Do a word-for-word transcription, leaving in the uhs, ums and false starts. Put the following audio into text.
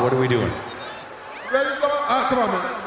What are we doing? Ready to go? Uh, come on, man.